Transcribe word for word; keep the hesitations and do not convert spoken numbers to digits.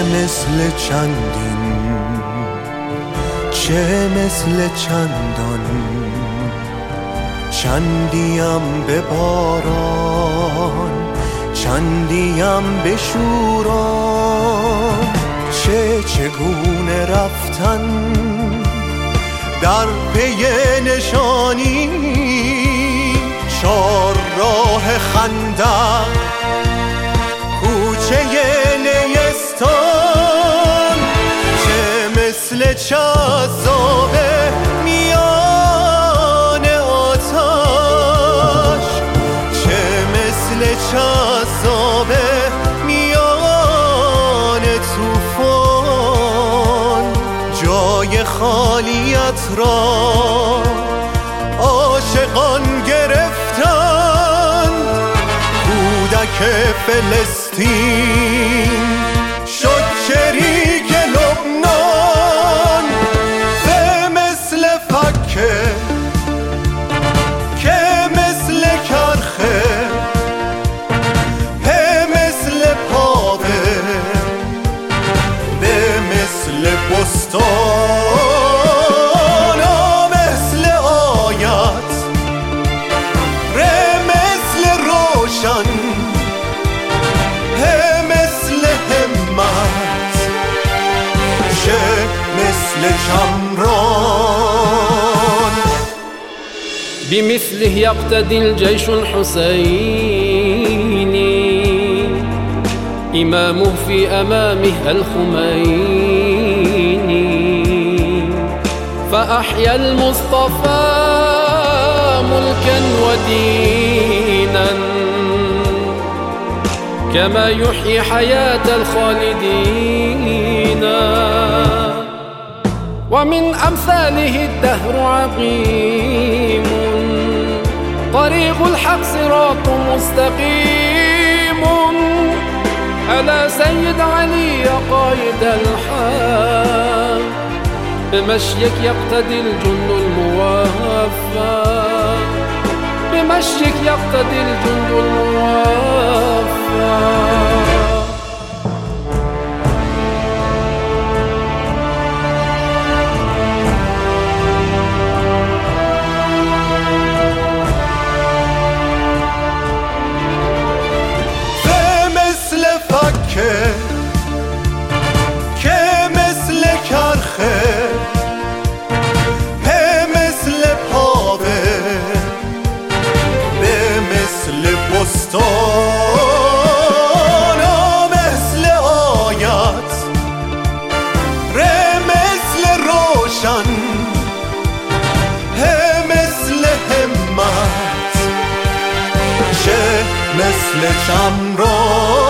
مثل چندین، چه مثل چندان، چندیم به باران، چندیم به شوران. چه چگونه رفتن در پی نشانی، چار راه خندق کوچه نیستان. چه مثل جذابه میان آتش، چه مثل جذابه میان طوفان. جای خالیت را عاشقان گرفتند، کودک فلسطین شد شریک لبنان. به مثل فکه که مثل کرخه، به مثل پاوه، به مثل بستان، مثل آیت، ره مثل روشن، مثل شمران. بمثله يقتدي الجيش الحسيني، إمامه في أمامه الخميني. فأحيا المصطفى ملكا ودينا، كما يحيي حياة الخالدين. ومن أمثاله الدهر عقيم، طريق الحق صراط مستقيم. على سيد علي قائد الحق، بمشيك يقتدي الجند الموفى، بمشيك يقتدي الجند الموفى. که مثل کرخه، به مثل پاوه، به مثل بستان، مثل آیت، ره مثل روشن، به مثل همت، چه مثل چمران.